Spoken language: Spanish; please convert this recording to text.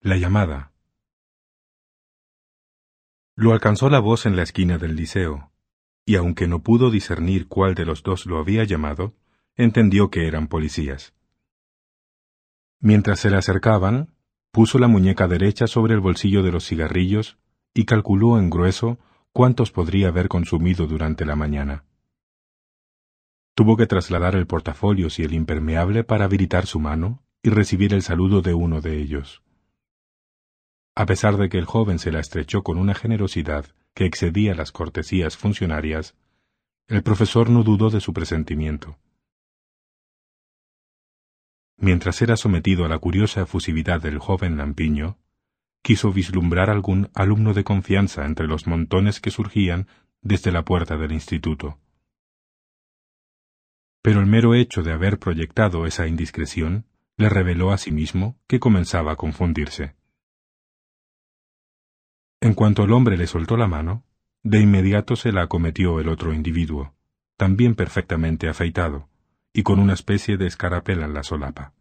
La llamada. Lo alcanzó la voz en la esquina del liceo, y aunque no pudo discernir cuál de los dos lo había llamado, entendió que eran policías. Mientras se le acercaban, puso la muñeca derecha sobre el bolsillo de los cigarrillos y calculó en grueso cuántos podría haber consumido durante la mañana. Tuvo que trasladar el portafolios y el impermeable para habilitar su mano y recibir el saludo de uno de ellos. A pesar de que el joven se la estrechó con una generosidad que excedía las cortesías funcionarias, el profesor no dudó de su presentimiento. Mientras era sometido a la curiosa efusividad del joven lampiño, quiso vislumbrar algún alumno de confianza entre los montones que surgían desde la puerta del instituto. Pero el mero hecho de haber proyectado esa indiscreción le reveló a sí mismo que comenzaba a confundirse. En cuanto el hombre le soltó la mano, de inmediato se la acometió el otro individuo, también perfectamente afeitado, y con una especie de escarapela en la solapa.